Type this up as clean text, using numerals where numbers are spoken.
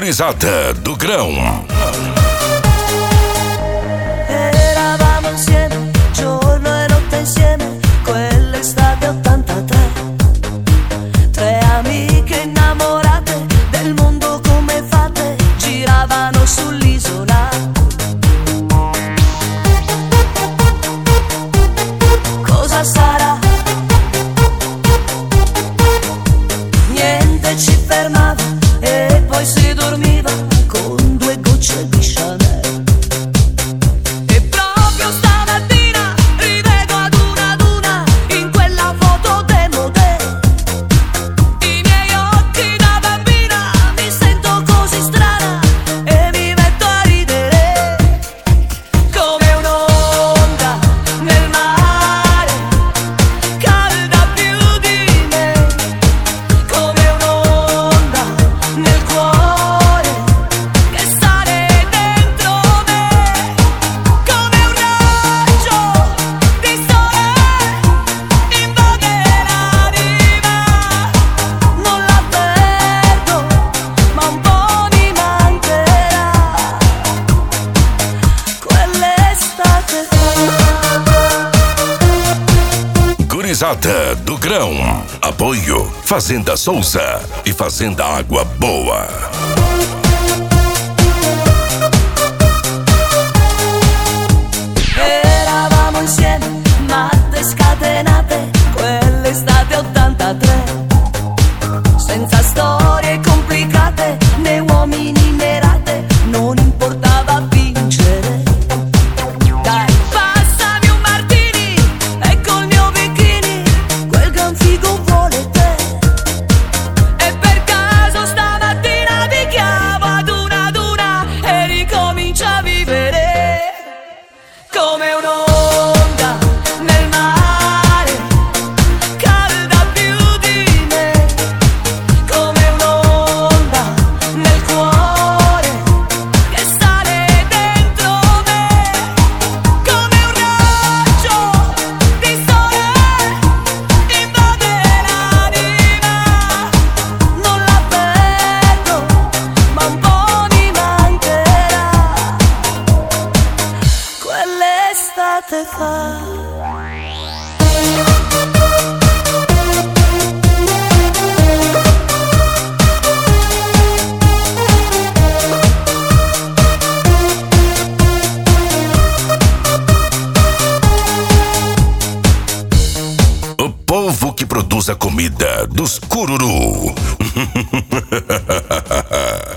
Gurizada do Grão. Eravamo insieme, giorno e notte insieme, quell'estate 83. Tre amiche innamorate, del mondo come fate, giravano sull'isola. Cosa sarà? Niente ci fermava e poi si dormiva con 2 gocce di Chanel. E proprio stamattina rivedo ad una in quella foto demodè. I miei occhi da bambina, mi sento così strana e mi metto a ridere come un'onda nel mare, calda più di me, come un'onda nel cuore che sale dentro me, come un raggio di sole invade l'anima. Non la perdo, ma un po' mi mancherà quell'estate. Gurizada do Grão. Apoio Fazenda Souza e Fazenda Água Boa. Eravamo insieme, matte scatenate, quell'estate 83. Senza storie complicate, né uomini né rate, non importava vincere. Dai, passami un martini e col mio bikini, quel gran figo vuole te. E per caso stamattina ti chiamo ad una e ricomincia a vivere come un'onda nel mare, calda più di me, come un'onda nel cuore che sale dentro me, come un raggio di sole invade l'anima. Non la perdo, ma un po' mi mancherà quell'estate fa. O povo que produz a comida dos cururu.